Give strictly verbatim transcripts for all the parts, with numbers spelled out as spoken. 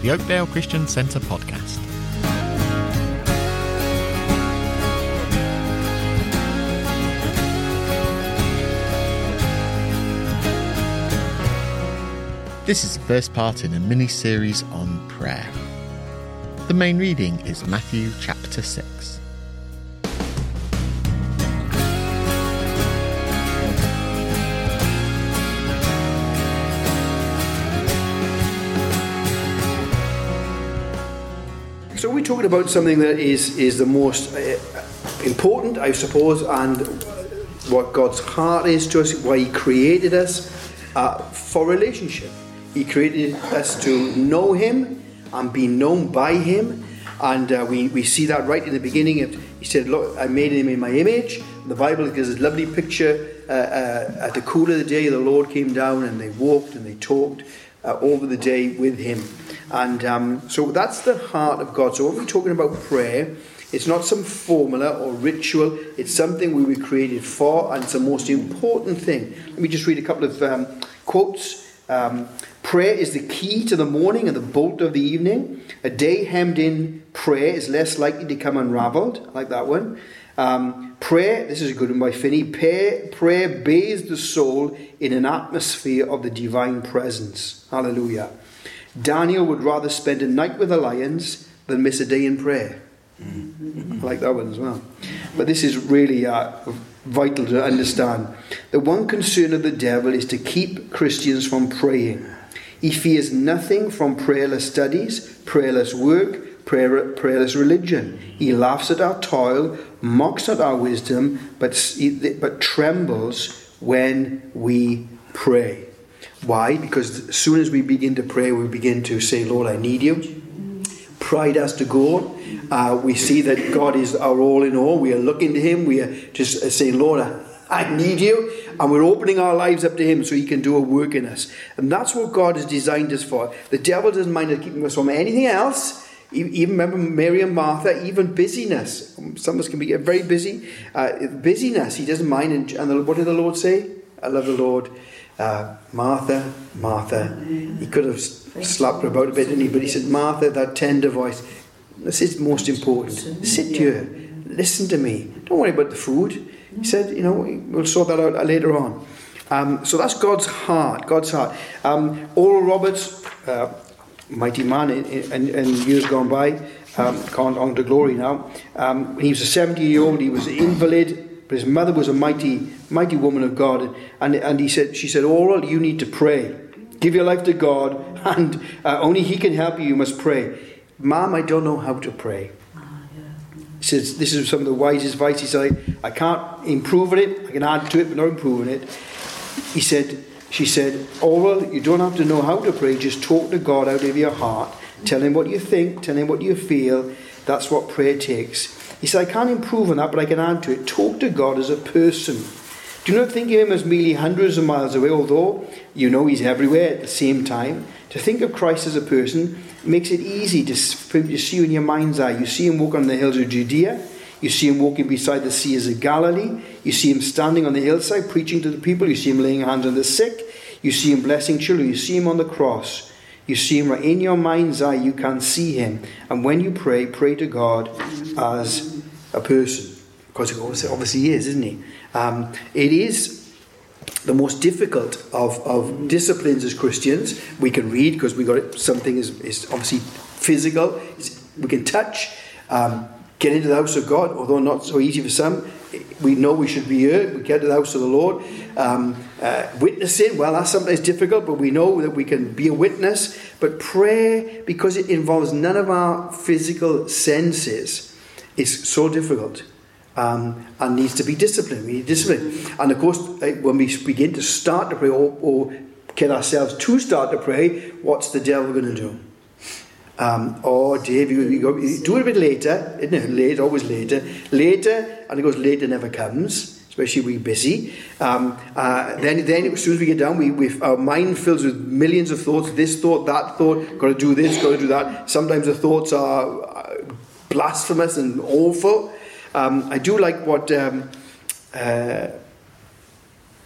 the Oakdale Christian Centre podcast. This is the first part in a mini-series on prayer. The main reading is Matthew chapter six. So we're talking about something that is, is the most uh, important, I suppose, and what God's heart is to us, why He created us uh, for relationship. He created us to know Him and be known by Him, and uh, we, we see that right in the beginning. Of, he said, "Look, I made Him in my image." The Bible gives a lovely picture. Uh, uh, at the cool of the day, the Lord came down and they walked and they talked uh, over the day with Him. And um, so that's the heart of God. So when we're talking about prayer, it's not some formula or ritual. It's something we were created for, and it's the most important thing. Let me just read a couple of um, quotes. Um, prayer is the key to the morning and the bolt of the evening. A day hemmed in prayer is less likely to come unravelled. I like that one. Um, prayer, this is a good one by Finney. Prayer, prayer bathes the soul in an atmosphere of the divine presence. Hallelujah. Daniel would rather spend a night with the lions than miss a day in prayer. I like that one as well. But this is really uh, vital to understand. The one concern of the devil is to keep Christians from praying. He fears nothing from prayerless studies, prayerless work, prayer, prayerless religion. He laughs at our toil, mocks at our wisdom, but, but trembles when we pray. Why? Because as soon as we begin to pray, we begin to say, "Lord, I need you." Pride has to go. Uh, we see that God is our all in all. We are looking to Him. We are just saying, "Lord, I, I need you." And we're opening our lives up to Him so He can do a work in us. And that's what God has designed us for. The devil doesn't mind us keeping us from anything else. Even remember Mary and Martha, even busyness. Some of us can be very busy. Uh, busyness, He doesn't mind. And, and the, what did the Lord say? I love the Lord. Uh, Martha, Martha. He could have slapped her about a bit, didn't he? But He said, "Martha, that tender voice. This is most important. Sit here. Listen to me. Don't worry about the food." He said, you know, we'll sort that out later on. Um, so that's God's heart. God's heart. Um, Oral Roberts, uh, mighty man in, in, in years gone by, um, gone on to glory now. Um, when he was a seventy-year-old, he was an invalid. But his mother was a mighty, mighty woman of God, and and he said, she said, "Oral, you need to pray. Give your life to God, and uh, only He can help you. You must pray." "Mom, I don't know how to pray." He says, this is some of the wisest advice. He said, "I can't improve it. I can add to it, but not improving it." He said, she said, "Oral, you don't have to know how to pray. Just talk to God out of your heart. Tell Him what you think. Tell Him what you feel. That's what prayer takes." He said, "I can't improve on that, but I can add to it. Talk to God as a person. Do not think of Him as merely hundreds of miles away, although you know He's everywhere at the same time. To think of Christ as a person makes it easy to, for you to see you in your mind's eye. You see Him walk on the hills of Judea. You see Him walking beside the seas of Galilee. You see Him standing on the hillside preaching to the people. You see Him laying hands on the sick. You see Him blessing children. You see Him on the cross. You see Him right in your mind's eye. You can see Him. And when you pray, pray to God as a person. Because obviously, obviously He is, isn't He? Um, it is the most difficult of, of disciplines as Christians. We can read because we got it. Something is, is obviously physical. It's, we can touch. Um, get into the house of God, although not so easy for some. We know we should be here. We get to the house of the Lord. Um, uh, witnessing, well, that's sometimes difficult, but we know that we can be a witness. But prayer, because it involves none of our physical senses, is so difficult. Um, and needs to be disciplined. We need discipline. And of course, when we begin to start to pray, or, or get ourselves to start to pray, what's the devil going to do? Um, oh, Dave, you, you, go, you do it a bit later, isn't it? Late, always later. Later, and of course, later never comes, especially if we're busy. Um, uh, then, then as soon as we get down, we, we our mind fills with millions of thoughts. This thought, that thought, got to do this, got to do that. Sometimes the thoughts are blasphemous and awful. Um, I do like what um, uh,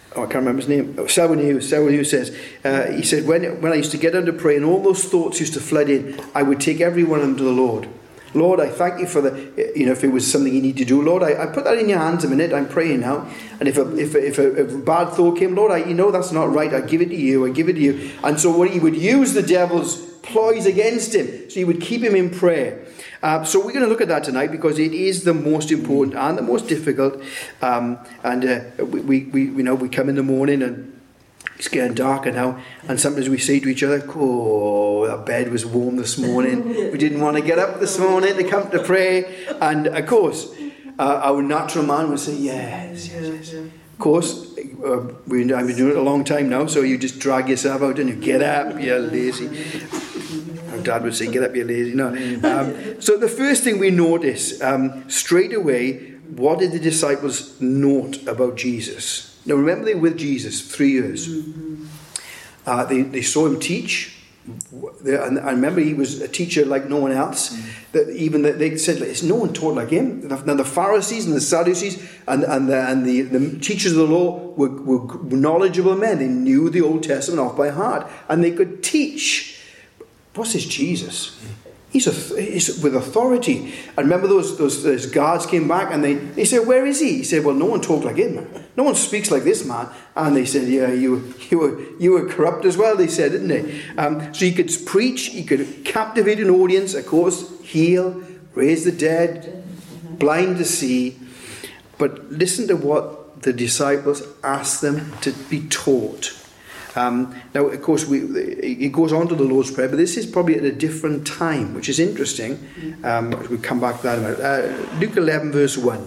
oh, I can't remember his name, Selwyn Hughes, Selwyn Hughes says, uh, he said, when, when I used to get under prayer and all those thoughts used to flood in, I would take every one of them to the Lord. Lord, I thank you for the, you know, if it was something you need to do, Lord, I, I put that in your hands a minute, I'm praying now. And if a, if a, if a, if a bad thought came, Lord, I, you know that's not right, I give it to you, I give it to you. And so what he would use the devil's ploys against him, so he would keep him in prayer. Uh, so we're going to look at that tonight because it is the most important and the most difficult. Um, and uh, we, we, we, you know, we come in the morning and it's getting darker now, and sometimes we say to each other, oh, that bed was warm this morning. We didn't want to get up this morning to come to pray. And of course, uh, our natural man would say, yes, yes, yes. Of course, uh, we, I've been doing it a long time now, so you just drag yourself out and you get up, you're lazy. Our dad would say, get up, you're lazy. No. Um, so the first thing we notice, um, straight away, what did the disciples note about Jesus? Now remember, they were with Jesus three years. Mm-hmm. Uh, they, they saw him teach. They, and I remember he was a teacher like no one else. Mm-hmm. That even that they said, like, no one taught like him. Now the Pharisees and the Sadducees and, and, the, and the, the teachers of the law were, were knowledgeable men. They knew the Old Testament off by heart. And they could teach. What's this Jesus? Mm-hmm. He's, a, he's with authority. And remember those, those those guards came back and they, they said, where is he? He said, well, no one talked like him. No one speaks like this man. And they said, yeah, you, you, were, you were corrupt as well, they said, didn't they? Um, so he could preach, he could captivate an audience, of course, heal, raise the dead, blind to see. But listen to what the disciples asked them to be taught. Um, now, of course, we, it goes on to the Lord's Prayer, but this is probably at a different time, which is interesting. Um, we'll come back to that in a minute. Uh, Luke eleven, verse one.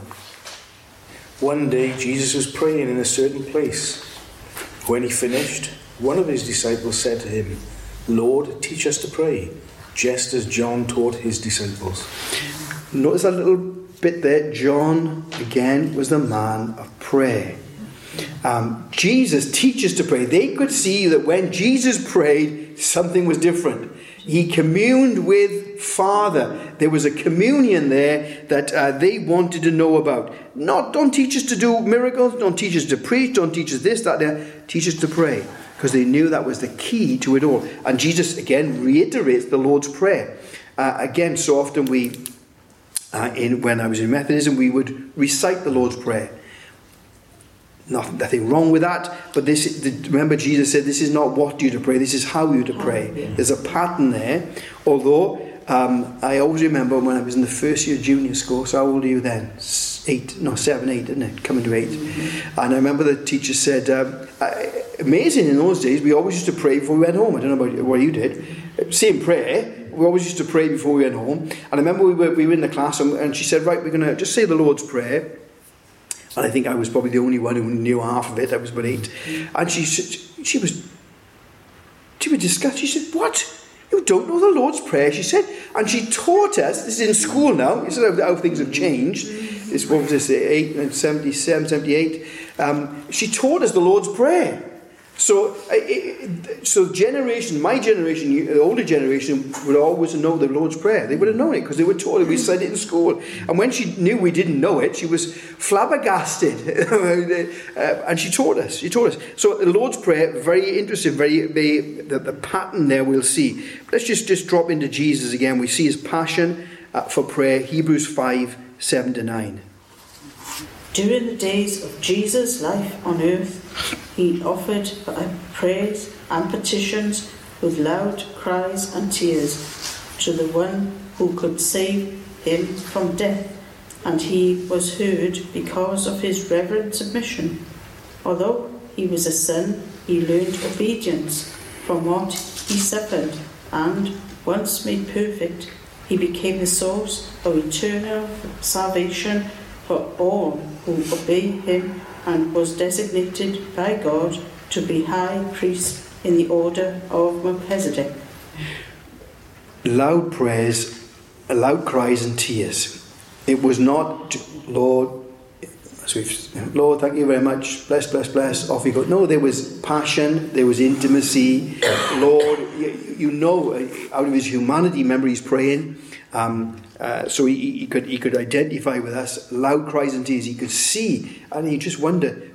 One day, Jesus was praying in a certain place. When he finished, one of his disciples said to him, Lord, teach us to pray, just as John taught his disciples. Notice that little bit there. John, again, was the man of prayer. Um, Jesus teaches to pray. They could see that when Jesus prayed, something was different. He communed with Father. There was a communion there that uh, they wanted to know about. Not, don't teach us to do miracles, don't teach us to preach, don't teach us this, that, that. Teach us to pray. Because they knew that was the key to it all. And Jesus, again, reiterates the Lord's Prayer. Uh, again, so often we, uh, in when I was in Methodism, we would recite the Lord's Prayer. Nothing, nothing wrong with that, but this. The, remember, Jesus said, "This is not what you to pray. This is how you to pray." Oh, yeah. There's a pattern there. Although um, I always remember when I was in the first year of junior school. So how old are you then? Eight, no, seven, eight, didn't it? Coming to eight. Mm-hmm. And I remember the teacher said, um, "Amazing in those days. We always used to pray before we went home." I don't know about what you did. Same prayer. We always used to pray before we went home. And I remember we were we were in the class, and, and she said, "Right, we're going to just say the Lord's Prayer." And I think I was probably the only one who knew half of it. I was about eight. And she said, she was, she was disgusted. She said, what? You don't know the Lord's Prayer? She said. And she taught us, this is in school now, this is how, how things have changed. This, what was this, eight, seventy-seven, seventy-eight. Um, she taught us the Lord's Prayer. So, it, so generation, my generation, the older generation would always know the Lord's Prayer. They would have known it because they were taught it. We said it in school. And when she knew we didn't know it, she was flabbergasted. uh, and she taught us. She taught us. So the Lord's Prayer, very interesting. Very, very the, the pattern there we'll see. Let's just, just drop into Jesus again. We see his passion uh, for prayer. Hebrews five, seven to nine. During the days of Jesus' life on earth, he offered prayers and petitions with loud cries and tears to the one who could save him from death, and he was heard because of his reverent submission. Although he was a son, he learned obedience from what he suffered, and once made perfect, he became the source of eternal salvation for all who obey him, and was designated by God to be high priest in the order of Melchizedek. Loud prayers, loud cries and tears. It was not, Lord, as we've, Lord, thank you very much, bless, bless, bless, off you go. No, there was passion, there was intimacy. Lord, you, you know, out of his humanity, remember he's praying. Um, uh, so he, he could he could identify with us, loud cries and tears. He could see, and he just wondered,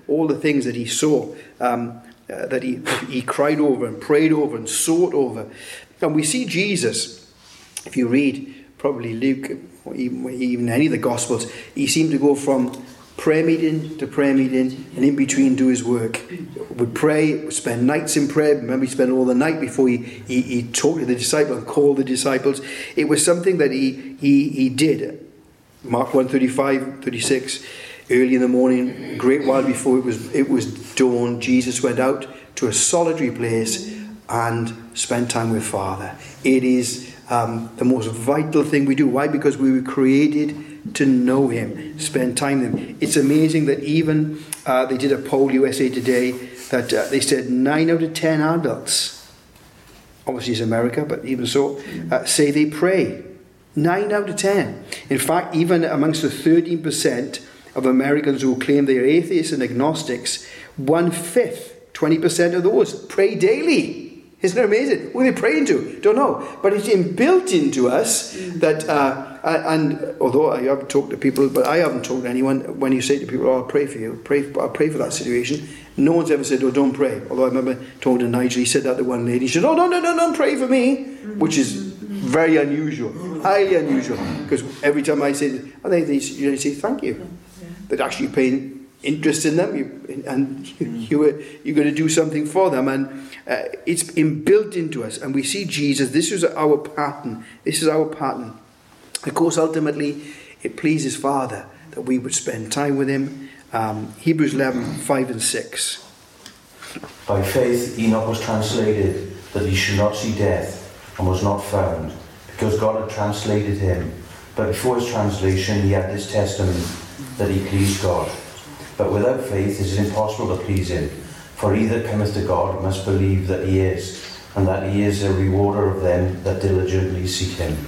all the things that he saw, um, uh, that he, he cried over and prayed over and sought over. And we see Jesus, if you read probably Luke, or even, even any of the Gospels, he seemed to go from prayer meeting to prayer meeting, and in between do his work. Would pray, would spend nights in prayer. Remember, he spent all the night before he, he, he talked to the disciples and called the disciples. It was something that he he, he did. Mark one thirty-five, thirty-six, early in the morning, a great while before it was it was dawn, Jesus went out to a solitary place and spent time with Father. It is um, the most vital thing we do. Why? Because we were created to know him, spend time with him. It's amazing that even uh, they did a poll U S A Today that uh, they said nine out of ten adults, obviously it's America, but even so, uh, say they pray. nine out of ten. In fact, even amongst the thirteen percent of Americans who claim they are atheists and agnostics, one-fifth, twenty percent of those pray daily. Isn't it amazing? Who are they praying to? Don't know. But it's inbuilt into us that, uh, and although I have talked to people, but I haven't talked to anyone, when you say to people, oh, I'll pray for you, pray, I'll pray for that situation, no one's ever said, oh, don't pray. Although I remember talking to Nigel, he said that to one lady, she said, oh, no, no, no, don't pray for me, which is very unusual, highly unusual, because every time I say, I think they you know, say thank you. That actually you're paying interest in them, you, and you, you were, you're going to do something for them, and uh, it's inbuilt into us. And we see Jesus, this is our pattern, this is our pattern. Of course, ultimately, it pleases Father that we would spend time with him. Um, Hebrews eleven, five and six. By faith Enoch was translated that he should not see death, and was not found, because God had translated him. But before his translation he had this testimony, that he pleased God. But without faith it is impossible to please him. For he that cometh to God must believe that he is, and that he is a rewarder of them that diligently seek him.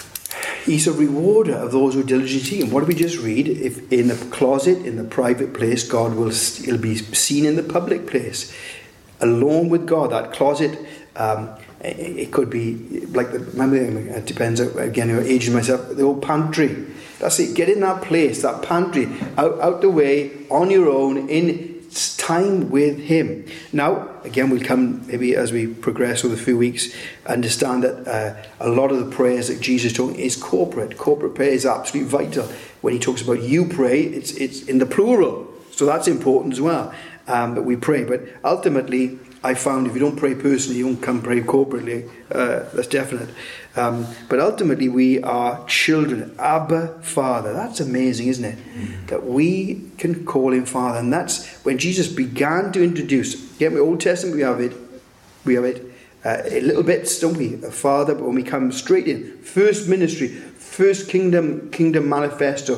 He's a rewarder of those who diligently seek him. What did we just read? If in the closet, in the private place, God will he'll be seen in the public place. Alone with God, that closet, um, it could be like, the, remember, it depends, again, you're aging myself, the old pantry. That's it, get in that place, that pantry, out, out the way, on your own, in time with him. Now, again, we'll come, maybe as we progress over the few weeks, understand that uh, a lot of the prayers that Jesus taught is corporate. Corporate prayer is absolutely vital. When he talks about you pray, it's it's in the plural. So that's important as well, um, that we pray. But ultimately, I found if you don't pray personally, you don't come pray corporately. Uh, that's definite. Um, but ultimately, we are children. Abba, Father. That's amazing, isn't it? Mm. That we can call him Father. And that's when Jesus began to introduce. Yeah, in the Old Testament, we have it. We have it uh, a little bit, don't we? A Father, but when we come straight in, first ministry, first kingdom, kingdom manifesto.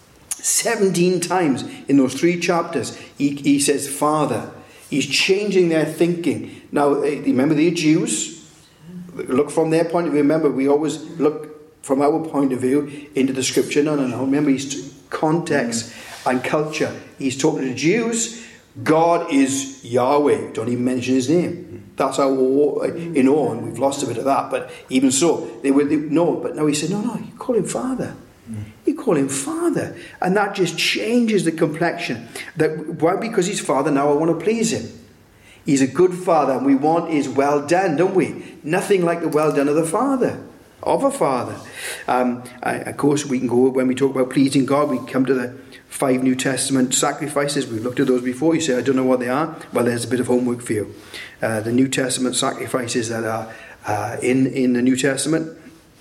seventeen times in those three chapters, he, he says Father. He's changing their thinking. Now, remember, they're Jews. Look from their point of view. Remember, we always look from our point of view into the scripture. No, no, no. Remember, he's context and culture. He's talking to the Jews. God is Yahweh. Don't even mention his name. That's our in awe, and we've lost a bit of that. But even so, they would no. But now he said, no, no. You call him Father. You call him Father, and that just changes the complexion. That why? Because he's Father. Now I want to please him. He's a good Father, and we want his well done, don't we? Nothing like the well done of the Father, of a Father. Um, I, of course, we can go when we talk about pleasing God. We come to the five New Testament sacrifices. We've looked at those before. You say, I don't know what they are. Well, there's a bit of homework for you. Uh, the New Testament sacrifices that are uh, in in the New Testament.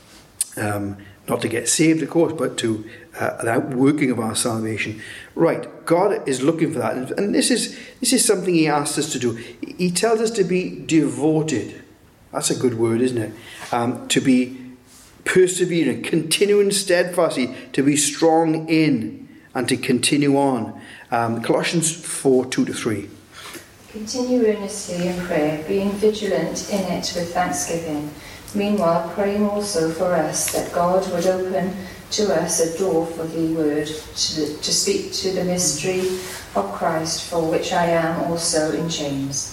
Um, Not to get saved, of course, but to uh, an outworking of our salvation. Right, God is looking for that. And, and this is this is something he asks us to do. He tells us to be devoted. That's a good word, isn't it? Um, to be persevering, continuing steadfastly, to be strong in, and to continue on. Um, Colossians four, two to three. Continue earnestly in prayer, being vigilant in it with thanksgiving. Meanwhile, praying also for us that God would open to us a door for the word, to, the, to speak to the mystery of Christ, for which I am also in chains.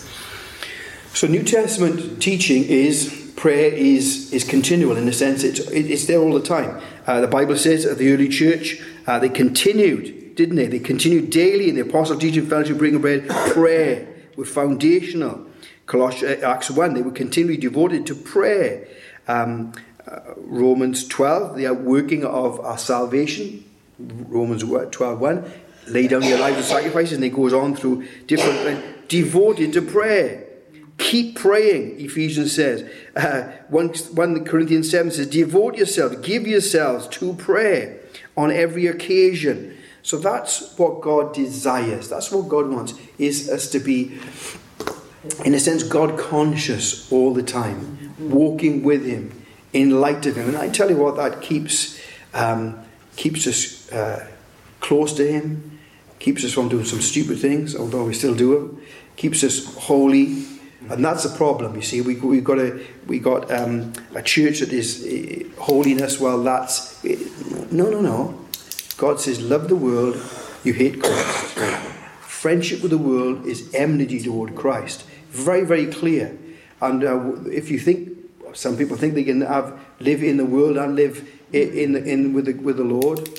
So New Testament teaching is, prayer is is continual in the sense it's, it's there all the time. Uh, the Bible says of the early church, uh, they continued didn't they? They continued daily in the apostle teaching, fellowship, breaking bread. Prayer was foundational. Colossians, Acts one, they were continually devoted to prayer. Um, uh, Romans twelve, the outworking of our salvation. Romans twelve one, lay down your lives as sacrifices, and it goes on through different uh, devoted to prayer. Keep praying, Ephesians says. Uh, First Corinthians seven says, devote yourselves, give yourselves to prayer on every occasion. So that's what God desires. That's what God wants, is us to be, in a sense, God conscious all the time, walking with him, in light of him. And I tell you what, that keeps um, keeps us uh, close to him, keeps us from doing some stupid things, although we still do them, keeps us holy. And that's the problem, you see. We, we've got a we got um, a church that is uh, holiness. Well, that's uh, no, no, no. God says, "Love the world, you hate Christ." Friendship with the world is enmity toward Christ. Very, very clear. And uh, if you think, some people think they can have live in the world and live in in, in with the with the Lord.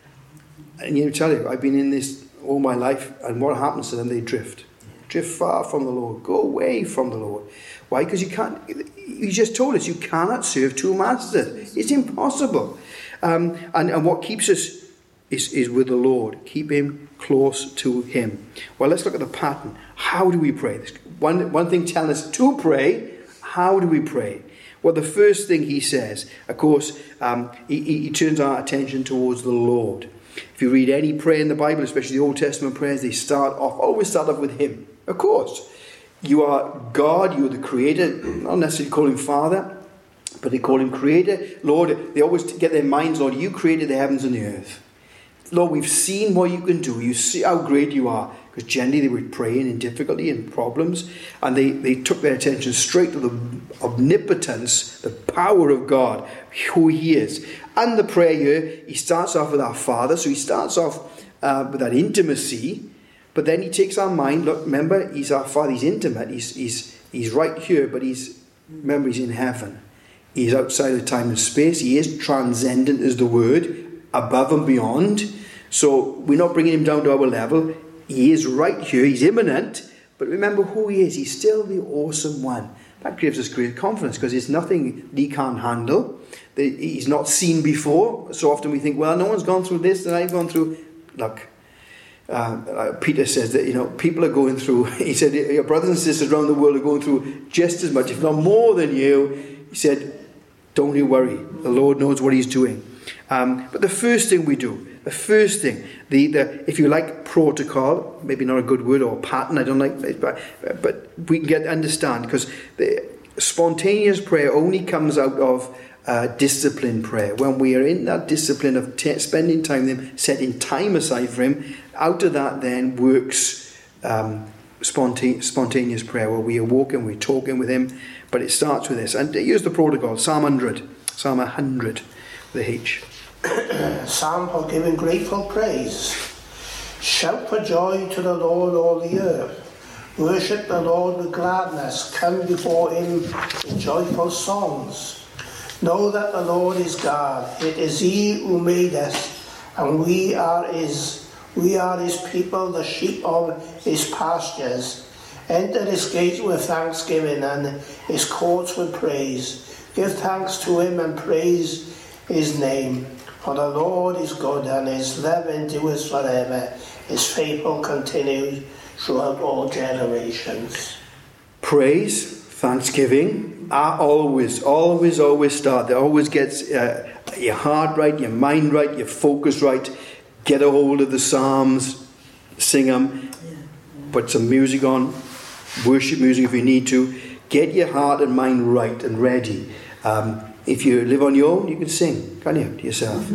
And you tell you, I've been in this all my life, and what happens to them? They drift. Drift far from the Lord. Go away from the Lord. Why? Because you can't. He just told us you cannot serve two masters. It's impossible. Um, and, and what keeps us is, is with the Lord. Keep him close to him. Well, let's look at the pattern. How do we pray? One, one thing telling us to pray. How do we pray? Well, the first thing he says, of course, um, he, he turns our attention towards the Lord. If you read any prayer in the Bible, especially the Old Testament prayers, they start off, always start off with him. Of course, you are God, you are the creator. Not necessarily call him Father, but they call him Creator. Lord, they always get their minds, Lord, you created the heavens and the earth. Lord, we've seen what you can do. You see how great you are. Because generally they were praying in difficulty and problems, and they, they took their attention straight to the omnipotence, the power of God, who he is. And the prayer here, he starts off with our Father, so he starts off uh, with that intimacy. But then he takes our mind. Look, remember, he's our Father. He's intimate. He's he's he's right here, but he's remember he's in heaven. He's outside of time and space. He is transcendent, is the word, above and beyond. So we're not bringing him down to our level. He is right here. He's immanent. But remember who he is. He's still the awesome one. That gives us great confidence because it's nothing he can't handle. He's not seen before. So often we think, well, no one's gone through this that I've gone through. Look. Uh, Peter says that, you know, people are going through, he said, your brothers and sisters around the world are going through just as much, if not more than you. He said, don't you worry. The Lord knows what he's doing. Um, but the first thing we do, the first thing, the, the if you like protocol, maybe not a good word, or pattern, I don't like it, but, but we can get understand, because the spontaneous prayer only comes out of Uh, disciplined prayer. When we are in that discipline of t- spending time with him, setting time aside for him, out of that then works um, sponta- spontaneous prayer, where we are walking, we're talking with him, but it starts with this. And here's the protocol, Psalm one hundred, Psalm one hundred, with a H. Psalm for giving grateful praise. Shout for joy to the Lord, all the earth. Worship the Lord with gladness. Come before him with joyful songs. Know that the Lord is God. It is he who made us, and we are his. We are his people, the sheep of his pastures. Enter his gates with thanksgiving and his courts with praise. Give thanks to him and praise his name. For the Lord is good, and his love endures forever. His faithful continues throughout all generations. Praise, thanksgiving, are always, always, always start. That always gets uh, your heart right, your mind right, your focus right. Get a hold of the Psalms, sing them, put some music on, worship music if you need to. Get your heart and mind right and ready. Um, if you live on your own, you can sing, can't you, to yourself?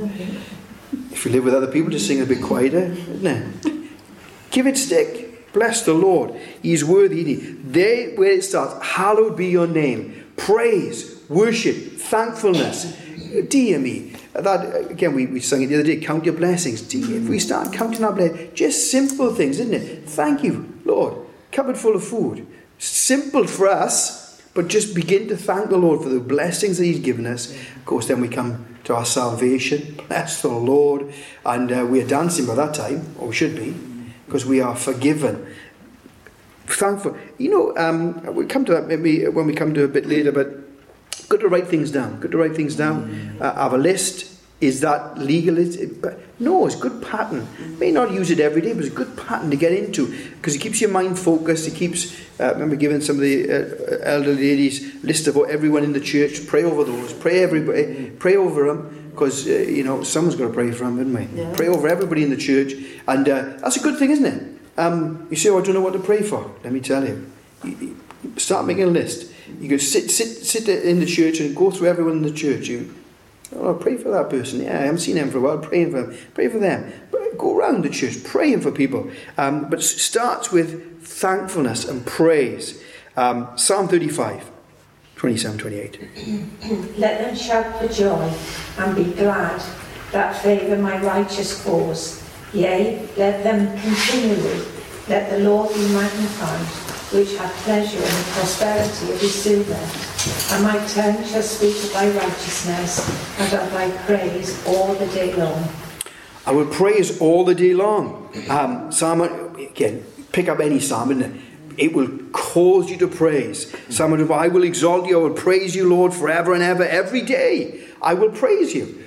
If you live with other people, just sing a bit quieter, isn't it? Give it stick. Bless the Lord. He's worthy. There where it starts, hallowed be your name. Praise, worship, thankfulness. Dear me. That, again, we, we sang it the other day, count your blessings. Dear, if we start counting our blessings, just simple things, isn't it? Thank you, Lord. Cupboard full of food. Simple for us, but just begin to thank the Lord for the blessings that he's given us. Of course, then we come to our salvation. Bless the Lord. And uh, we are dancing by that time, or we should be, because we are forgiven. Thankful. You know, um, we'll come to that maybe when we come to a bit later, but good to write things down. Good to write things down. Uh, have a list. Is that legal? No, it's a good pattern. May not use it every day, but it's a good pattern to get into because it keeps your mind focused. It keeps, uh, I remember giving some of the uh, elder ladies a list of everyone in the church. Pray over those. Pray everybody. Pray over them because, uh, you know, someone's got to pray for them, haven't we? Yeah. Pray over everybody in the church. And uh, that's a good thing, isn't it? Um, you say, oh, I don't know what to pray for. Let me tell you. you, you start making a list. You go sit, sit, sit in the church and go through everyone in the church. You Oh, pray for that person. Yeah, I haven't seen them for a while. Praying for them. Pray for them. But go around the church praying for people. Um, but it starts with thankfulness and praise. Um, Psalm thirty-five, twenty-seven, twenty-eight. Let them shout for joy and be glad that favour my righteous cause. Yea, let them continually. Let the Lord be magnified, which hath pleasure in the prosperity of his servant. And my tongue shall speak of thy righteousness and of thy praise all the day long. I will praise all the day long. Um, psalm, again, pick up any psalm, isn't it? It will cause you to praise. Psalm, I will exalt you, I will praise you, Lord, forever and ever. Every day, I will praise you.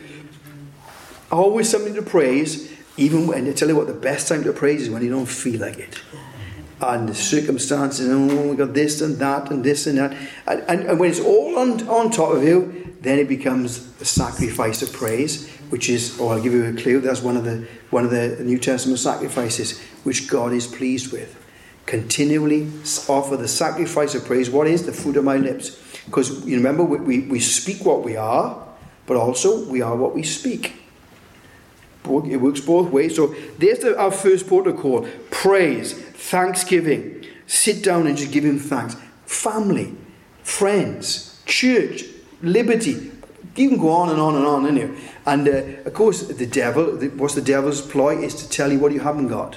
Always something to praise, even when, I tell you what, the best time to praise is when you don't feel like it. And the circumstances, oh, we got this and that and this and that. And, and, and when it's all on, on top of you, then it becomes a sacrifice of praise, which is, oh, I'll give you a clue, that's one of the one of the New Testament sacrifices, which God is pleased with. Continually offer the sacrifice of praise. What is the fruit of my lips? Because you remember, we, we, we speak what we are, but also we are what we speak. It works both ways. So there's the, our first protocol. Praise, thanksgiving. Sit down and just give him thanks. Family, friends, church, liberty. You can go on and on and on, isn't you? And uh, of course, the devil, the, what's the devil's ploy? Is to tell you what you haven't got.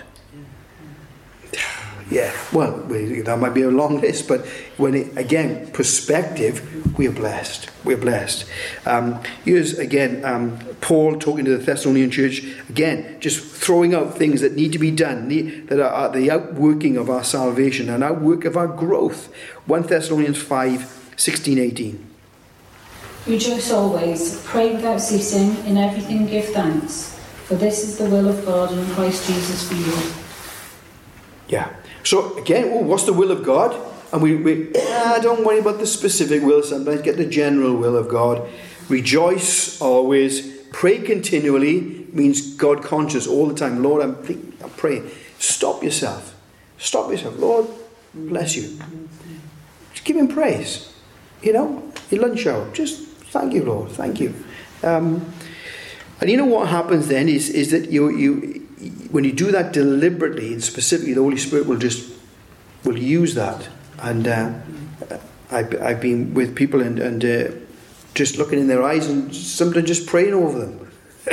Yeah, well, we, that might be a long list, but when it, again, perspective, we are blessed. We're blessed. Um, here's again um, Paul talking to the Thessalonian church. Again, just throwing out things that need to be done, need, that are the outworking of our salvation and outwork of our growth. First Thessalonians five, sixteen, eighteen. Rejoice always, pray without ceasing, in everything give thanks, for this is the will of God in Christ Jesus for you. Yeah. So again, oh, what's the will of God? And we, we ah, don't worry about the specific will. Sometimes get the general will of God. Rejoice always. Pray continually means God conscious all the time. Lord, I'm, I'm praying. Stop yourself. Stop yourself. Lord, bless you. Just give him praise. You know, your lunch hour. Just thank you, Lord. Thank you. Um, and you know what happens then is, is that you you. When you do that deliberately and specifically, the Holy Spirit will just will use that. And uh, I've, I've been with people and, and uh, just looking in their eyes and sometimes just praying over them.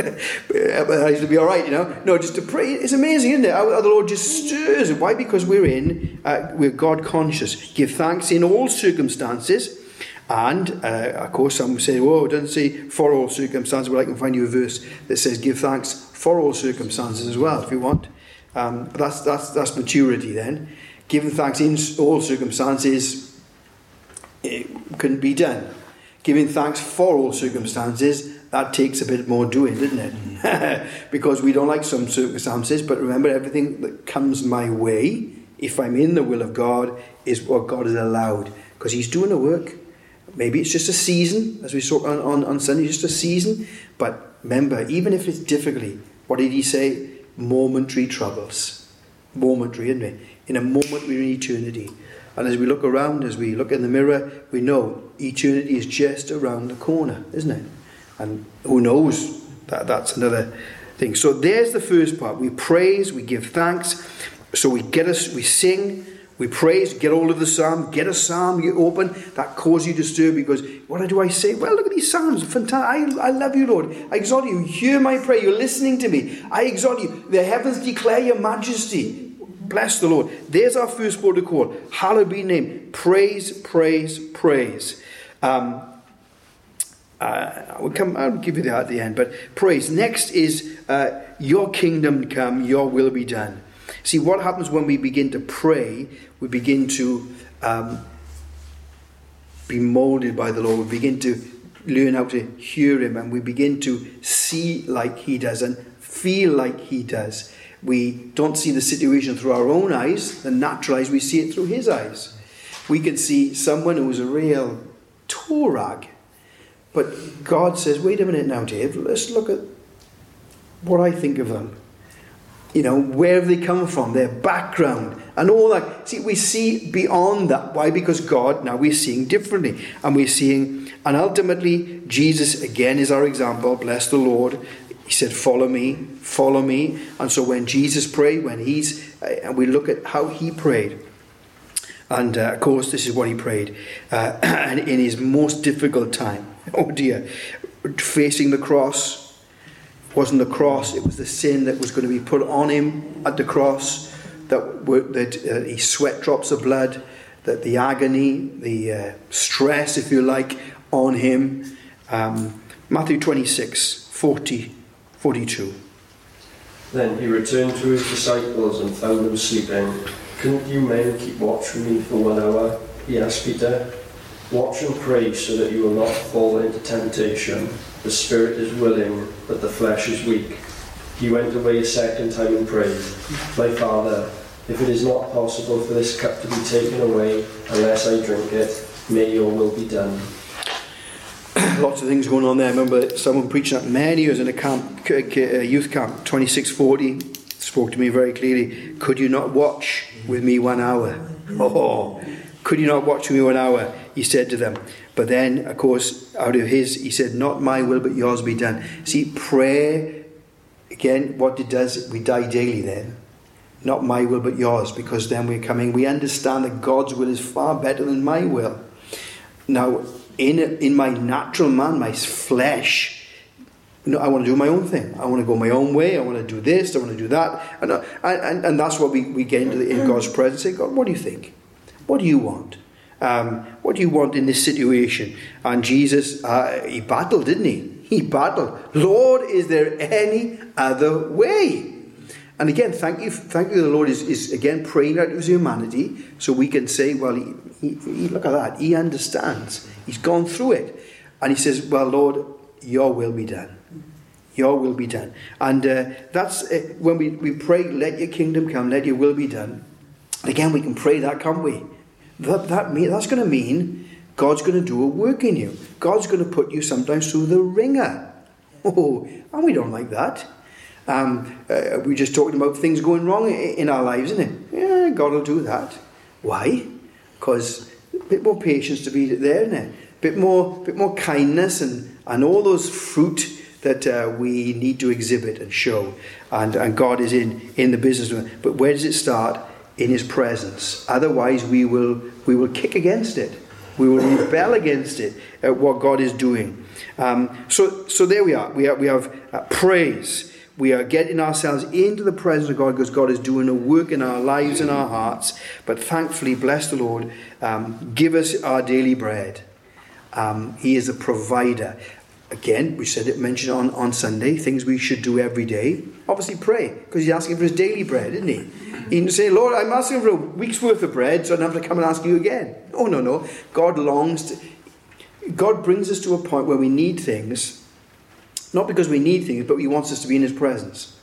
I used to be all right, you know. No, just to pray. It's amazing, isn't it? How, how the Lord just stirs it. Why? Because we're in, uh, we're God conscious. Give thanks in all circumstances. And, uh, of course, some say, oh, it doesn't say for all circumstances. Well, I can find you a verse that says give thanks for all circumstances as well, if you want. Um, but that's, that's, that's maturity then. Giving thanks in all circumstances, it can be done. Giving thanks for all circumstances, that takes a bit more doing, doesn't it? Because we don't like some circumstances, but remember, everything that comes my way, if I'm in the will of God, is what God has allowed. Because he's doing the work. Maybe it's just a season, as we saw on, on, on Sunday, just a season. But remember, even if it's difficulty, what did he say? Momentary troubles. Momentary, isn't it? In a moment, we're in eternity. And as we look around, as we look in the mirror, we know eternity is just around the corner, isn't it? And who knows? That, that's another thing. So there's the first part. We praise, we give thanks. So we get us, we sing, we praise, get hold of the psalm, get a psalm, you open, that causes you to stir because what do I say? Well, look at these psalms, fantastic. I, I love you, Lord. I exalt you. Hear my prayer. You're listening to me. I exalt you. The heavens declare your majesty. Bless the Lord. There's our first protocol. Hallowed be your name. Praise, praise, praise. Um, Uh, we'll come, I'll give you that at the end. But praise. Next is uh, your kingdom come, your will be done. See, what happens when we begin to pray, we begin to um, be molded by the Lord. We begin to learn how to hear him, and we begin to see like he does and feel like he does. We don't see the situation through our own eyes, the natural eyes, we see it through his eyes. We can see someone who's a real toe rag, but God says, wait a minute now, Dave, let's look at what I think of them. You know, where have they come from, their background, and all that. See, we see beyond that. Why? Because God, now we're seeing differently, and we're seeing, and ultimately, Jesus, again, is our example. Bless the Lord. He said, follow me, follow me. And so when Jesus prayed, when he's, uh, and we look at how he prayed, and uh, of course, this is what he prayed, uh, and in his most difficult time, oh dear, facing the cross. Wasn't the cross, it was the sin that was going to be put on him at the cross, that, were, that uh, he sweat drops of blood, that the agony, the uh, stress, if you like, on him. Um, Matthew twenty-six, forty, forty-two. Then he returned to his disciples and found them sleeping. Couldn't you men keep watch with me for one hour? He asked Peter. Watch and pray so that you will not fall into temptation. The spirit is willing, but the flesh is weak. He went away a second time and prayed, My Father, if it is not possible for this cup to be taken away unless I drink it, may your will be done. Lots of things going on there. I remember someone preaching at many years in a camp, a youth camp, twenty-six forty, spoke to me very clearly. Could you not watch with me one hour? Oh, could you not watch with me one hour? He said to them. But then, of course, out of his, he said, not my will, but yours be done. See, prayer, again, what it does, we die daily then. Not my will, but yours, because then we're coming, we understand that God's will is far better than my will. Now, in in my natural man, my flesh, you know, I want to do my own thing. I want to go my own way. I want to do this. I want to do that. And and, and that's what we, we get into the, in God's presence. Say, God, what do you think? What do you want? Um, what do you want in this situation? And Jesus, uh, he battled, didn't he? He battled. Lord, is there any other way? And again, thank you, thank you. The Lord is, is again praying out of his humanity, so we can say, well, he, he, he, look at that. He understands. He's gone through it, and he says, well, Lord, your will be done. Your will be done. And uh, that's uh, when we, we pray, let your kingdom come, let your will be done. Again, we can pray that, can't we? That, that mean, that's going to mean God's going to do a work in you. God's going to put you sometimes through the ringer. Oh, and we don't like that. Um, uh, we just talking about things going wrong in our lives, isn't it? Yeah, God will do that. Why? Because a bit more patience to be there, isn't it? A bit more, bit more kindness and, and all those fruit that uh, we need to exhibit and show. And, and God is in, in the business of it. But where does it start? In his presence. Otherwise we will we will kick against it. We will rebel against it, at what God is doing. Um, so so there we are. We have, we have uh, praise. We are getting ourselves into the presence of God because God is doing a work in our lives and our hearts. But thankfully, bless the Lord, um, give us our daily bread. Um, he is a provider. Again, we said it, mentioned on, on Sunday, things we should do every day. Obviously pray, because he's asking for his daily bread, isn't he? He can say, Lord, I'm asking for a week's worth of bread, so I don't have to come and ask you again. Oh, no, no. God longs to... God brings us to a point where we need things, not because we need things, but he wants us to be in his presence.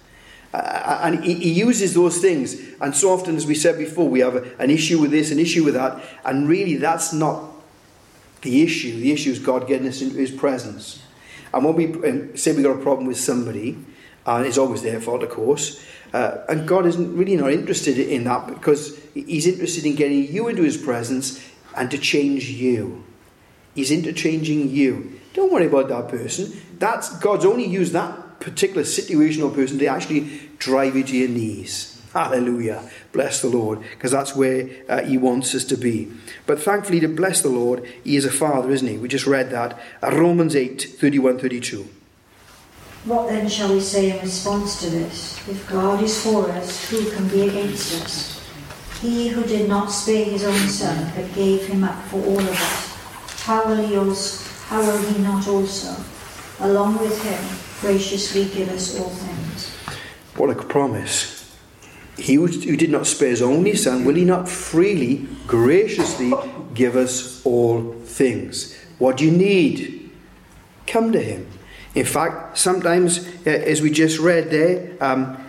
Uh, and he, he uses those things. And so often, as we said before, we have a, an issue with this, an issue with that. And really, that's not the issue. The issue is God getting us into his presence. And when we say we've got a problem with somebody, and it's always their fault, of course, uh, and God isn't really not interested in that, because he's interested in getting you into his presence and to change you. He's interchanging you. Don't worry about that person. That's God's only used that particular situational person to actually drive you to your knees. Hallelujah. Bless the Lord, because that's where uh, he wants us to be. But thankfully, to bless the Lord, he is a father, isn't he? We just read that. Uh, Romans eight, thirty-one, thirty-two. What then shall we say in response to this? If God is for us, who can be against us? He who did not spare his own son, but gave him up for all of us, how will he also, how will he not also, along with him, graciously give us all things? What a promise. He who did not spare his only son, will he not freely, graciously give us all things? What do you need? Come to him. In fact, sometimes, uh, as we just read there, um,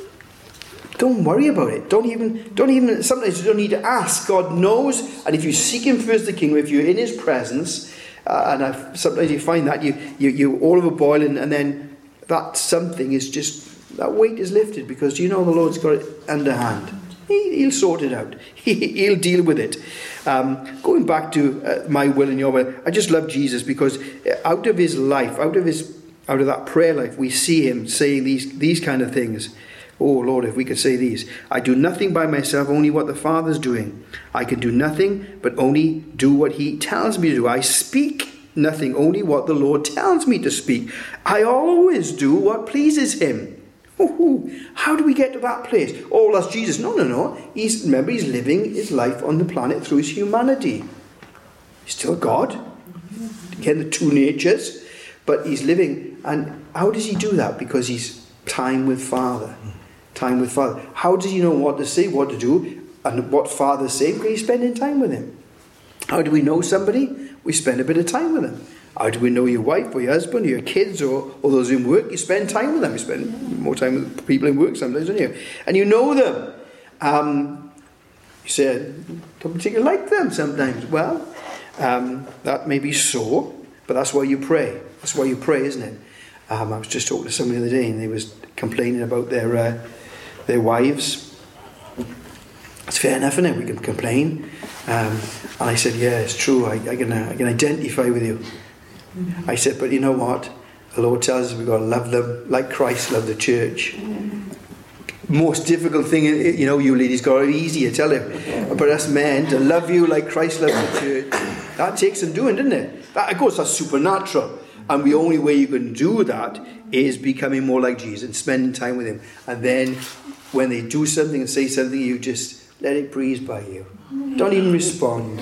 don't worry about it. Don't even, don't even, sometimes you don't need to ask. God knows, and if you seek him first the kingdom, if you're in his presence, uh, and I've, sometimes you find that you, you, you all over boiling, and then that something is just, that weight is lifted, because you know the Lord's got it underhand. He, he'll sort it out. He, he'll deal with it. Um, going back to uh, my will and your will, I just love Jesus, because out of his life, out of his, out of that prayer life, we see him saying these, these kind of things. Oh Lord, if we could say these. I do nothing by myself, only what the Father's doing. I can do nothing, but only do what he tells me to do. I speak nothing, only what the Lord tells me to speak. I always do what pleases him. Ooh, how do we get to that place? Oh, that's Jesus. No, no, no. He's, remember, he's living his life on the planet through his humanity. He's still God. Again, the two natures. But he's living. And how does he do that? Because he's time with Father. Time with Father. How does he know what to say, what to do, and what Father's saying? Because he's spending time with him. How do we know somebody? We spend a bit of time with them. How do we know your wife or your husband or your kids or, or those in work? You spend time with them. You spend more time with people in work sometimes, don't you? And you know them. Um, you say, don't particularly like them sometimes. Well, um, that may be so, but that's why you pray. That's why you pray, isn't it? Um, I was just talking to somebody the other day, and they was complaining about their uh, their wives. It's fair enough, isn't it? We can complain. Um, and I said, yeah, it's true. I, I can uh, I can identify with you. I said, but you know what? The Lord tells us we've got to love them like Christ loved the church. Most difficult thing, you know, you ladies got it easy, I tell you. But us men, to love you like Christ loved the church, that takes some doing, doesn't it? That, of course, that's supernatural. And the only way you can do that is becoming more like Jesus and spending time with him. And then when they do something and say something, you just let it breeze by you. Don't even respond.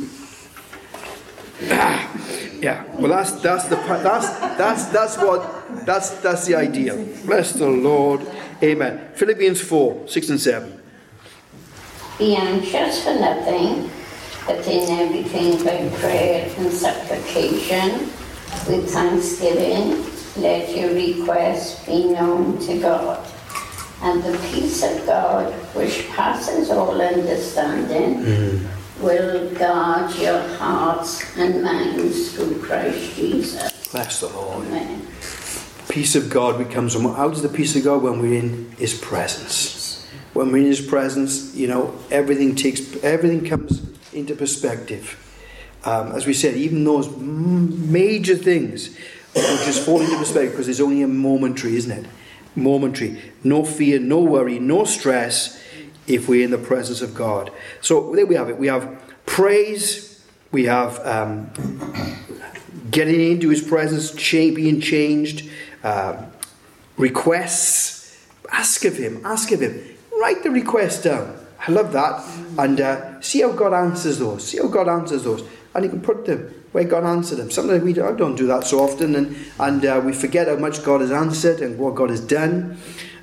Yeah, well, that's that's the that's that's that's what that's that's the ideal. Bless the Lord. Amen. Philippians four, six and seven. Be anxious for nothing, but in everything by prayer and supplication, with thanksgiving, let your requests be known to God. And the peace of God, which passes all understanding, mm. will guard your hearts and minds through Christ Jesus. Bless the Lord. Amen. Peace of God becomes, how does the peace of God? When we're in his presence. When we're in his presence, you know, everything takes, everything comes into perspective. Um, as we said, even those major things will just fall into perspective, because it's only a momentary, isn't it? Momentary. No fear, no worry, no stress, if we're in the presence of God. So there we have it. We have praise. We have um, getting into his presence, being changed. Uh, requests. Ask of him. Ask of him. Write the request down. I love that. And uh, see how God answers those. See how God answers those. And you can put them where God answered them. Sometimes we don't, I don't do that so often, and, and uh, we forget how much God has answered and what God has done.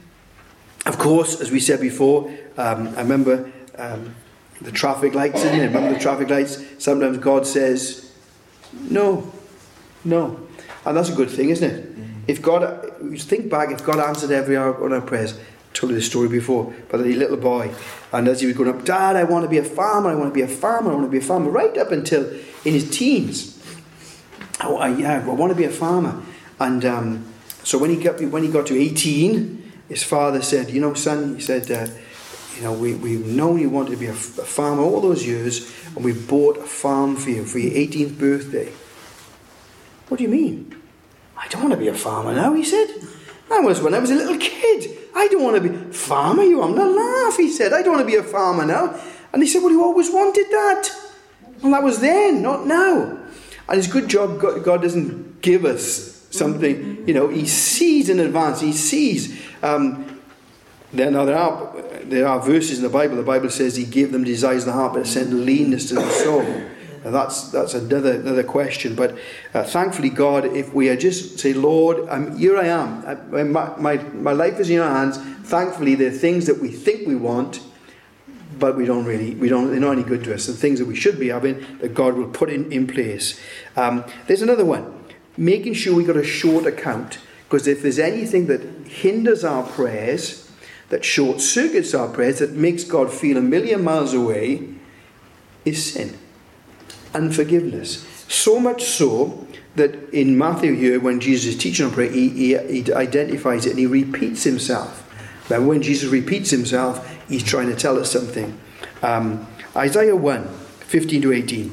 Of course, as we said before, um, I remember um, the traffic lights, isn't it? Remember the traffic lights? Sometimes God says, no, no. And that's a good thing, isn't it? Mm-hmm. If God, think back, if God answered every hour on our prayers, I told you this story before, but a little boy, and as he was growing up, Dad, I want to be a farmer, I want to be a farmer, I want to be a farmer, right up until in his teens. Oh, I, yeah, I want to be a farmer. And um, so when he got when he got to eighteen, his father said, you know, son, he said, uh, you know, we, we've known you wanted to be a, a farmer all those years, and we bought a farm for you for your eighteenth birthday. What do you mean? I don't want to be a farmer now, he said. That was when I was a little kid. I don't want to be farmer, you want to laugh, he said. I don't want to be a farmer now. And he said, well, you always wanted that. Well, that was then, not now. And it's a good job God, God doesn't give us something, you know, he sees in advance, he sees. Um, there, now there are, there are verses in the Bible, the Bible says he gave them desires of the heart, but it sent leanness to the soul. that's that's another another question. But uh, thankfully, God, if we are just say, Lord, I'm, here I am. I, my, my my life is in your hands. Thankfully, there are things that we think we want, but we don't really, we don't, they're not any good to us. The things that we should be having, that God will put in, in place. Um, there's another one. Making sure we got a short account. Because if there's anything that hinders our prayers, that short circuits our prayers, that makes God feel a million miles away, is sin. Unforgiveness. So much so that in Matthew here, when Jesus is teaching on prayer, he, he, he identifies it and he repeats himself. But when Jesus repeats himself, he's trying to tell us something. Um, Isaiah one, fifteen to eighteen.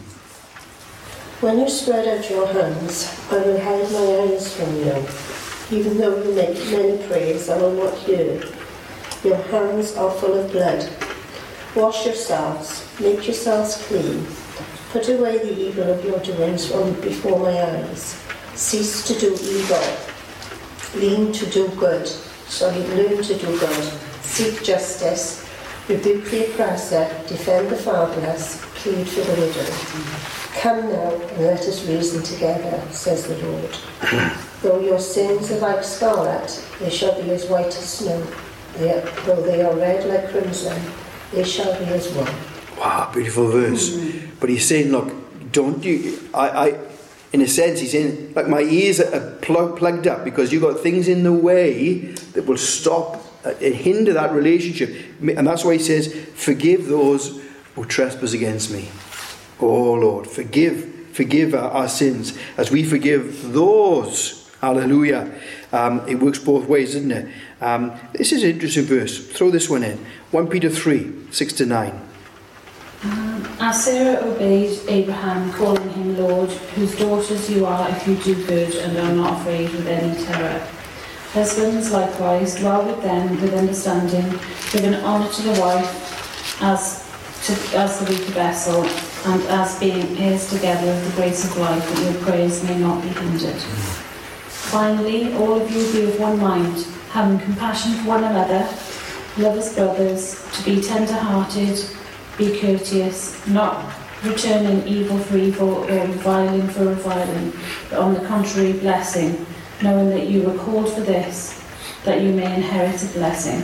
When you spread out your hands, I will hide my eyes from you. Even though you make many prayers, I will not hear. Your hands are full of blood. Wash yourselves, make yourselves clean. Put away the evil of your doings from before my eyes. Cease to do evil. Lean to do good. Sorry, learn to do good. Seek justice. Rebuke the oppressor. Defend the fatherless. Plead for the widow. Come now and let us reason together, says the Lord. Though your sins are like scarlet, they shall be as white as snow. They are, though they are red like crimson, they shall be as one. Wow, beautiful verse. Mm. But he's saying, look, don't you... I, I, in a sense, he's saying, like, my ears are plug, plugged up because you've got things in the way that will stop uh, and hinder that relationship. And that's why he says, forgive those who trespass against me. Oh, Lord, forgive, forgive our, our sins as we forgive those. Hallelujah. Um, it works both ways, doesn't it? Um, this is an interesting verse. Throw this one in. First Peter three, six to nine. Um, as Sarah obeyed Abraham, calling him Lord, whose daughters you are if you do good and are not afraid with any terror. Husbands likewise, dwell with them with understanding, giving honour to the wife as to, as the weaker vessel, and as being heirs together of the grace of life, that your prayers may not be hindered. Finally, all of you be of one mind, having compassion for one another, love as brothers, to be tender-hearted, be courteous, not returning evil for evil or reviling for reviling, but on the contrary, blessing, knowing that you were called for this, that you may inherit a blessing.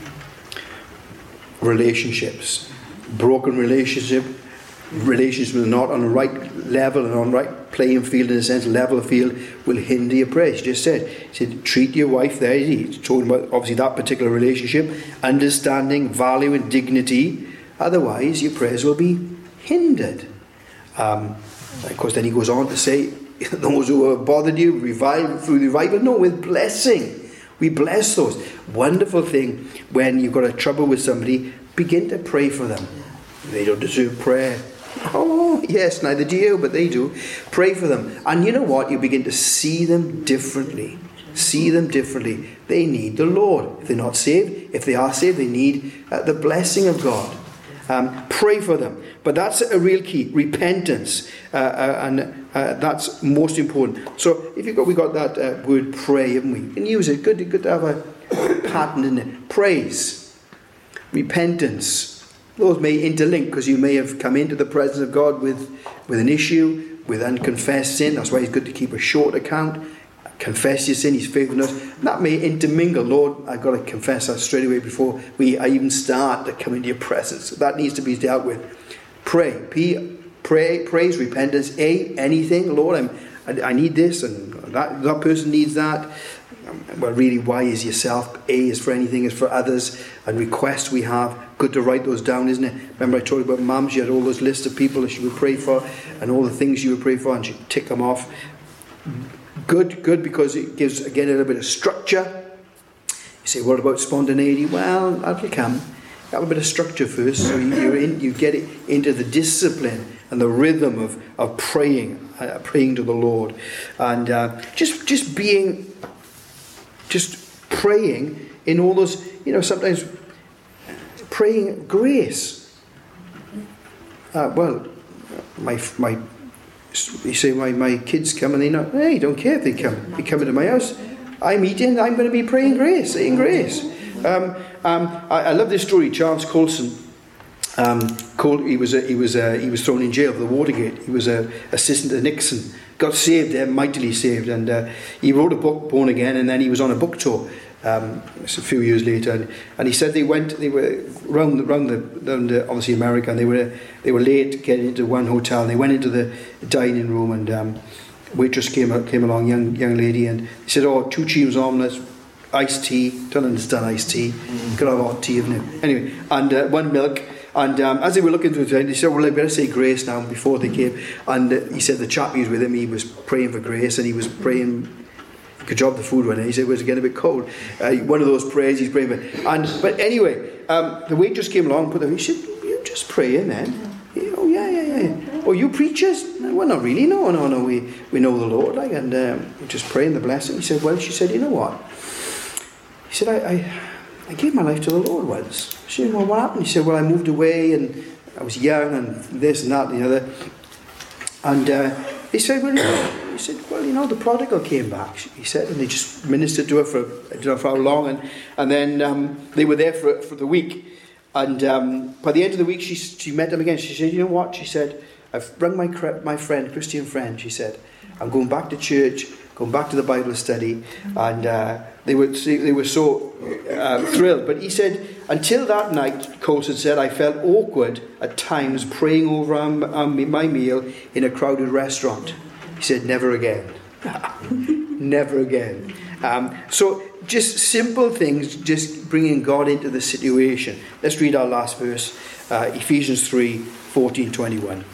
Relationships. Broken relationship. Relationships that are not on the right level and on the right playing field, in a sense, level of field, will hinder your prayers. He just said, he said, treat your wife there. He's talking about, obviously, that particular relationship. Understanding, value and dignity. Otherwise, your prayers will be hindered. Um, of course, then he goes on to say, those who have bothered you, revive through the revival. No, with blessing. We bless those. Wonderful thing when you've got a trouble with somebody, begin to pray for them. They don't deserve prayer. Oh, yes, neither do you, but they do. Pray for them. And you know what? You begin to see them differently. See them differently. They need the Lord. If they're not saved, if they are saved, they need uh, the blessing of God. Um, pray for them. But that's a real key. Repentance. Uh, uh, and uh, that's most important. So if you've got, we got that uh, word pray, haven't we? You can use it. Good, good to have a pattern in it. Praise. Repentance. Those may interlink because you may have come into the presence of God with, with an issue, with unconfessed sin. That's why it's good to keep a short account. Confess your sin, He's faithful to us. And that may intermingle. Lord, I've got to confess that straight away before we I even start to come into your presence. That needs to be dealt with. Pray. P, pray, praise, repentance. A, anything. Lord, I'm, I, I need this, and that, that person needs that. Well, really, why is yourself? A is for anything, is for others. And requests we have. Good to write those down, isn't it? Remember I told you about Mum? She had all those lists of people that she would pray for, and all the things she would pray for, and she'd tick them off. Good, good, because it gives, again, a little bit of structure. You say, what about spontaneity? Well, that'll come. Have a bit of structure first, so you're in, you get it into the discipline and the rhythm of, of praying, uh, praying to the Lord. And uh, just just being, just praying in all those, you know, sometimes praying grace. Uh, well, my my you say my, my kids come and they not, hey, don't care if they come. They come into my house. I'm eating, I'm going to be praying grace, saying grace. Um, um, I, I love this story. Charles Colson, Um, called, he was a, he was a, he was thrown in jail for the Watergate. He was a assistant to Nixon. Got saved there, mightily saved, and uh, he wrote a book, Born Again, and then he was on a book tour um, a few years later. And, and he said they went, they were round, round the, round the obviously America, and they were they were late getting into one hotel. And they went into the dining room, and um, waitress came came along, young young lady, and he said, "Oh, two cheese omelets, iced tea." Don't understand iced tea. Mm. Could have hot tea, isn't it? Anyway, and uh, one milk. And um, as they were looking through it, he said, "Well, I better say grace now." Before they came, and uh, he said the chap he was with him, he was praying for grace, and he was praying. He could drop the food one, and he said it was getting a bit cold. Uh, one of those prayers he's praying for. And but anyway, um, the waitress came along, put them. He said, "You just praying, then?" He, "Oh yeah, yeah, yeah." "Oh, you preachers?" "Well, not really. No, no, no. We we know the Lord, like, and um, we're just praying the blessing." He said, "Well," she said, "You know what?" He said, "I." I I gave my life to the Lord once." She said, "Well, what happened?" He said, "Well, I moved away and I was young and this and that and the other." And uh, he said, well, he said, well, you know, the prodigal came back, he said, and they just ministered to her for, I don't know for how long. And, and then um, they were there for, for the week. And um, by the end of the week, she, she met them again. She said, "You know what?" She said, "I've rung my, my friend, Christian friend." She said, "I'm going back to church, going back to the Bible study." And uh, they were they were so uh, thrilled. But he said, until that night, Colson said, "I felt awkward at times praying over on, on my meal in a crowded restaurant." He said, "Never again." Never again. Um, so just simple things, just bringing God into the situation. Let's read our last verse, uh, Ephesians three, fourteen, twenty-one.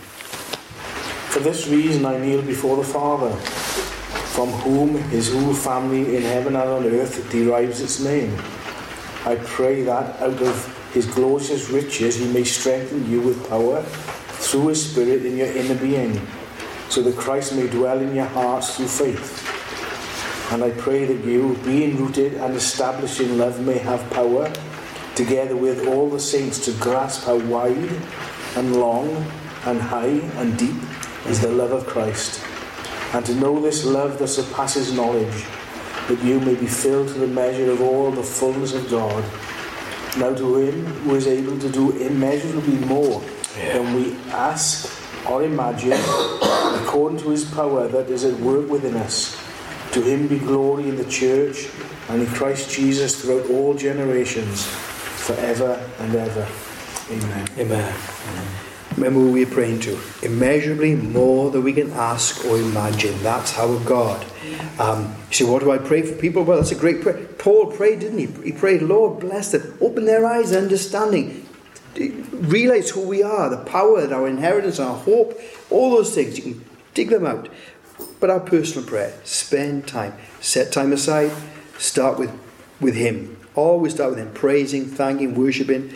"For this reason I kneel before the Father, from whom his whole family in heaven and on earth derives its name. I pray that out of his glorious riches he may strengthen you with power through his Spirit in your inner being, so that Christ may dwell in your hearts through faith. And I pray that you, being rooted and established in love, may have power, together with all the saints, to grasp how wide and long and high and deep is the love of Christ, and to know this love that surpasses knowledge, that you may be filled to the measure of all the fullness of God. Now to him who is able to do immeasurably more yeah. than we ask or imagine, according to his power that is at work within us, to him be glory in the church and in Christ Jesus throughout all generations, forever and ever. Amen." Amen. Remember who we're praying to. Immeasurably more than we can ask or imagine. That's our God. Um, you say, what do I pray for people? Well, that's a great prayer. Paul prayed, didn't he? He prayed, "Lord, bless them. Open their eyes, understanding. Realize who we are, the power, that our inheritance, our hope, all those things. You can dig them out. But our personal prayer, spend time. Set time aside. Start with, with him. Always start with him. Praising, thanking, worshipping.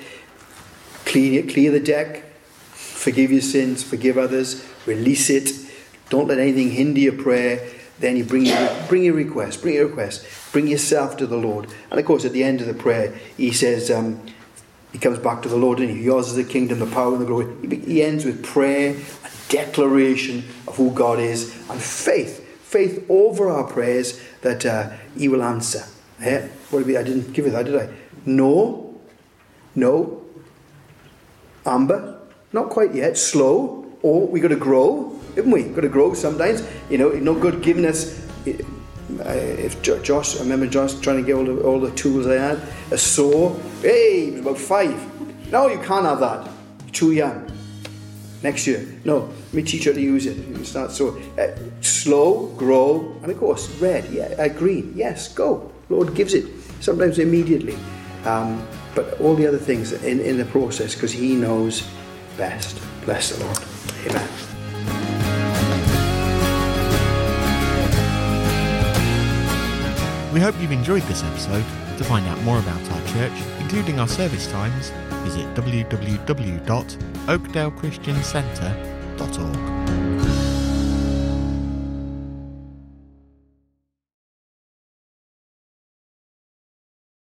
Clear, clear the deck. Forgive your sins, forgive others, release it. Don't let anything hinder your prayer. Then you bring your, bring your request, bring your request, bring yourself to the Lord. And of course, at the end of the prayer, he says, um, he comes back to the Lord, and he? Yours is the kingdom, the power, and the glory. He, he ends with prayer, a declaration of who God is, and faith, faith over our prayers that uh, he will answer. Yeah? What did we, I didn't give it that, did I? No, no, Amber. Not quite yet. Slow. Or we got to grow, haven't we? Got to grow sometimes. You know, no good giving us. Uh, if Josh, I remember Josh trying to get all the, all the tools I had. A saw. Hey, he was about five. No, you can't have that. You're too young. Next year. No, let me teach you how to use it. You start so uh, slow, grow, and of course red. Yeah, uh, green. Yes, go. Lord gives it. Sometimes immediately, um, but all the other things in in the process, because He knows best. Bless the Lord. Amen. We hope you've enjoyed this episode. To find out more about our church, including our service times, visit w w w dot oakdale christian centre dot org.